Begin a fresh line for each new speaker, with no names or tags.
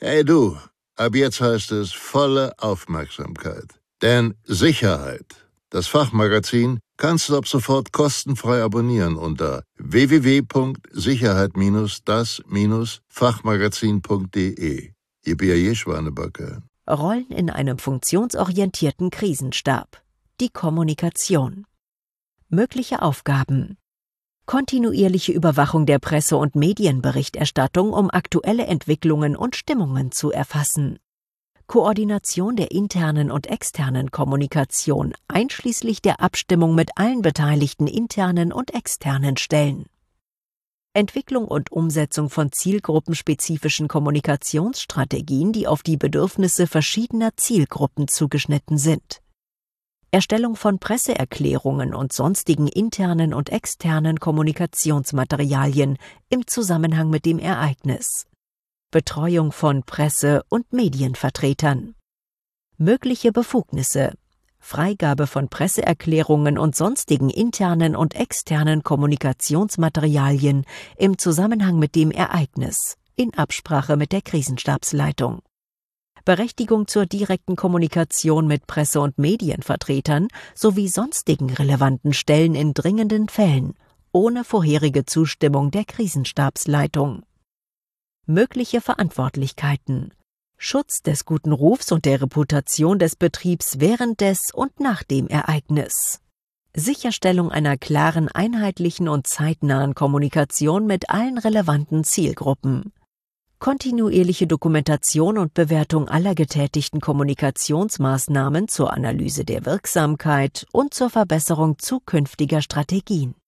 Hey du, ab jetzt heißt es volle Aufmerksamkeit. Denn Sicherheit, das Fachmagazin, kannst du ab sofort kostenfrei abonnieren unter www.sicherheit-das-fachmagazin.de. Yippie Schwanebacke.
Rollen in einem funktionsorientierten Krisenstab. Die Kommunikation. Mögliche Aufgaben: kontinuierliche Überwachung der Presse- und Medienberichterstattung, um aktuelle Entwicklungen und Stimmungen zu erfassen. Koordination der internen und externen Kommunikation, einschließlich der Abstimmung mit allen beteiligten internen und externen Stellen. Entwicklung und Umsetzung von zielgruppenspezifischen Kommunikationsstrategien, die auf die Bedürfnisse verschiedener Zielgruppen zugeschnitten sind. Erstellung von Presseerklärungen und sonstigen internen und externen Kommunikationsmaterialien im Zusammenhang mit dem Ereignis. Betreuung von Presse- und Medienvertretern. Mögliche Befugnisse: Freigabe von Presseerklärungen und sonstigen internen und externen Kommunikationsmaterialien im Zusammenhang mit dem Ereignis, in Absprache mit der Krisenstabsleitung. Berechtigung zur direkten Kommunikation mit Presse- und Medienvertretern sowie sonstigen relevanten Stellen in dringenden Fällen, ohne vorherige Zustimmung der Krisenstabsleitung. Mögliche Verantwortlichkeiten: Schutz des guten Rufs und der Reputation des Betriebs während des und nach dem Ereignis. Sicherstellung einer klaren, einheitlichen und zeitnahen Kommunikation mit allen relevanten Zielgruppen. Kontinuierliche Dokumentation und Bewertung aller getätigten Kommunikationsmaßnahmen zur Analyse der Wirksamkeit und zur Verbesserung zukünftiger Strategien.